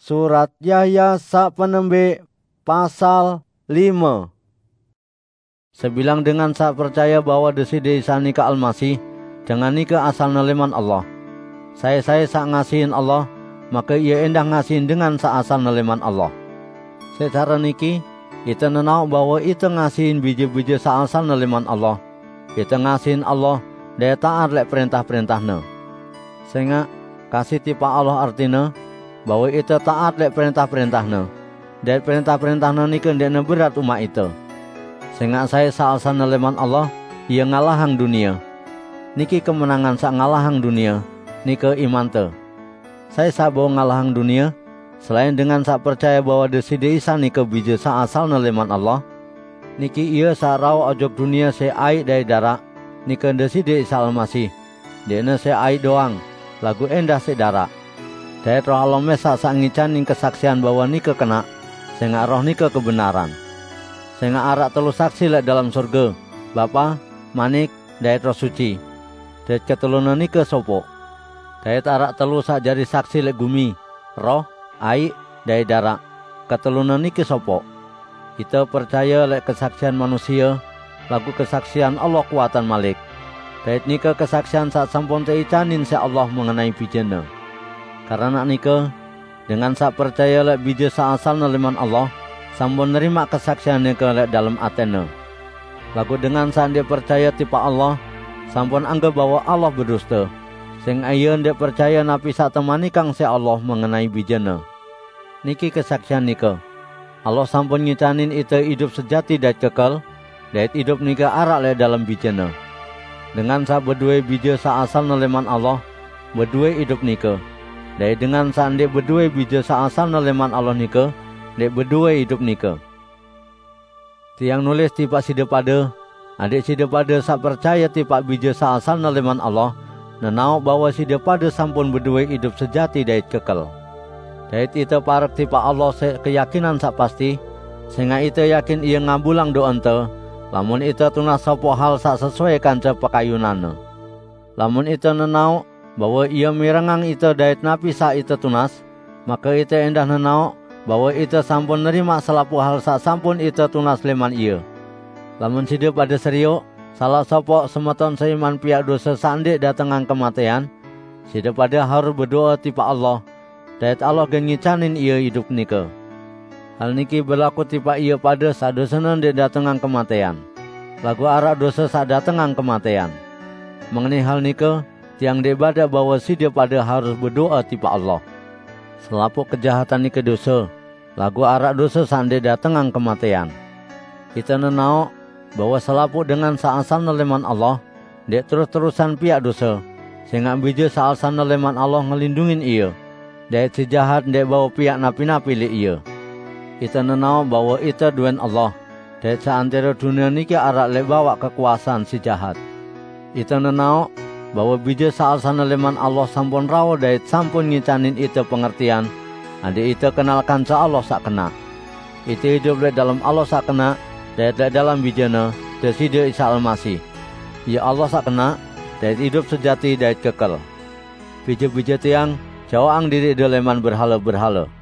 Surat Yahya sak penembe pasal 5. Sebilang dengan sak percaya bahwa Deside Isa nika Almasih, dengan nika asal neleman Allah. Saya sak ngasihin Allah, maka ia endah ngasihin dengan sak asal neleman Allah. Secara niki, kita nenau bahwa kita ngasihin biji-biji sak asal neleman Allah. Kita ngasihin Allah, daya taat lek perintah-perintahnya. Sehingga kasih tipa Allah artinya bahwa kita taat lek perintah-perintahnya. Dan perintah-perintahnya ni kendekna berat umat itu. Sehingga saya asal neleman Allah, ia ngalahang dunia. Niki kemenangan sak ngalahang dunia, niki iman te. Saya bawa ngalahang dunia, selain dengan sak percaya bahwa Deside Isa niki biji sak asal neleman Allah. Niki ia sak raw ojok dunia se ai dari darak, niki Deside Isa Almasih. Dene se ai doang, lagu endah se darak. Daya roh Allah mesa sak ngicanin kesaksian bahwa niki kena, sehingga roh niki kebenaran. Sehingga arak telu saksi lek dalam surga, Bapa, Manik, daya roh suci. Daya ketelunan niki sopo. Daya arak telu sak jari saksi lek gumi, roh, ai, daya darak. Ketelunan niki sopo. Kita percaya lek kesaksian manusia, lagu kesaksian Allah kuatan Malik. Daya niki kesaksian sak sampun teicanin se Allah mengenai bijena. Karena nika dengan sak percaya lek biji sak asal neleman Allah, sampun nerima kesaksian nika lek dalam atene. Lagu dengan sak dia percaya tipa Allah, sampun anggap bahwa Allah berdusta. Sing ayeun dia percaya napi sak temani kang se Allah mengenai bijena. Niki kesaksian nika. Allah sampun ngicanin ite hidup sejati dan kekal, dan hidup nika arak lek dalam bijena. Dengan sak berdua biji sak asal neleman Allah, berdua hidup nika. Dan dengan sandek berdua biji sak asal neleman Allah nika, dek berdua hidup nika. Tiang nulis tipak sida pada, adik sida pada sak percaya tipak biji sak asal neleman Allah, nenau bahwa sida pada sampun berdua hidup sejati dait kekal. Dait ita parek tipak Allah keyakinan sak pasti, sehingga ita yakin ia ngabulang doante, lamun ita tunas sapa hal sak sesuai kanca pakayunana. Lamun ita nenau bahwa ia mirengang ita dait napi sak ita tunas, maka ita endah nenau bahwa ita sampun nerima selapu hal sak sampun ita tunas leman ia. Lamun sida pada seriuk, salah sapa semeton seiman pihak dosa sandek datengang kematian, sida pada harus berdoa tipa Allah, dait Allah gen ngicanin ia hidup nika. Hal niki berlaku tipa ia pada sadosana dek datengang kematian. Lagu arak dosa sak datengang kematian. Mengenai hal nika, tiang debada bahwa sida pada harus berdoa tipa Allah. Selapu kejahatan niki dosa, lagu arak dosa sande datengang kematian. Kita nenau bahwa selapu dengan saasal neleman Allah, dek terus-terusan pihak dosa, sehingga biji saasal neleman Allah ngelindungin ia, dek si jahat dek bawa pihak napi-napi li ia. Kita nenau bahwa ita duen Allah, dek seantero dunia niki arak le bawa kekuasaan si jahat. Kita nenau bahwa biji saasal neleman Allah sampun rawa dait sampun ngicanin ita pengertian, adik ita kenalkan sa Allah sak kena. Ita hidup le dalam Allah sak kena, dait le dalam bijana Deside Isa Almasih. Ya Allah sak kena, dait hidup sejati dait kekal. Biji-biji tiang jauang diri deleman berhala-berhala.